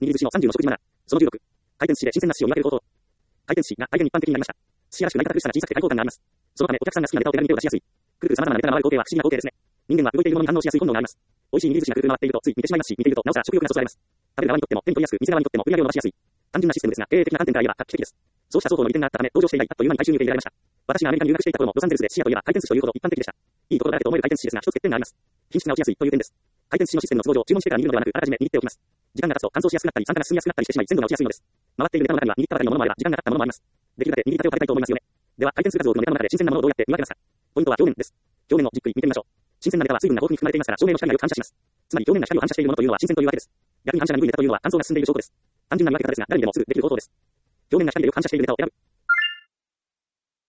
握り寿司の30の食事マナー。その16。回転寿司で新鮮な寿司を見分ける方法。回転寿司が大変一般的になりました。寿司やらしく成り立たくしたら小さくて開放感があります。そのためお客さんが好きなネタを手軽に手を出しやすい。くるくる様々なネタが回る光景は不思議な光景ですね。人間は動いているものに反応しやすい本能があります。美味しい握り寿司がくるくる回っているとつい見てしまいますし、見ているとなおさら食欲がそそられます。食べる側にとっても手に取りやすく、店側にとっても売り上げを伸ばしやすい。単純なシステムですが、経営的な観点から言えば画期的です。そうした双方の利点があったため登場して以来あっという間に大衆に受け入れられました。私がアメリカに留学していた頃もロサンゼルスで寿司屋といえば回転寿司というほど一般的でした。いいところだけと思える回転寿司ですが一つ欠点があります。品質が落ちやすいという点です。回転寿司のシステムの都合上注文してから握るのではなくあらかじめ握っておきます。時間が経つと乾燥しやすくなったり酸化が進みやすくなったりしてしまい鮮度が落ちやすいのです。回っているネタの中には握ったばかりのものもあれば時間が経ったものもあります。できるだけ握りたてを食べたいと思いますよね。では回転数数多くのネタの中で新鮮なものをどうやって見分けますか。ポイントは表面です。表面をじっくり見てみましょう。新鮮なネタは水分が豊富に含まれていますから照明の光がよく反射します。つまり表面が光を反射しているものというのは新鮮というわけです。逆に反射が鈍いネタというのは乾燥が進んでいる証拠です。単純な見分け方ですが誰にでもすぐできる方法です。表面が光でよく反射しているネタを選ぶ。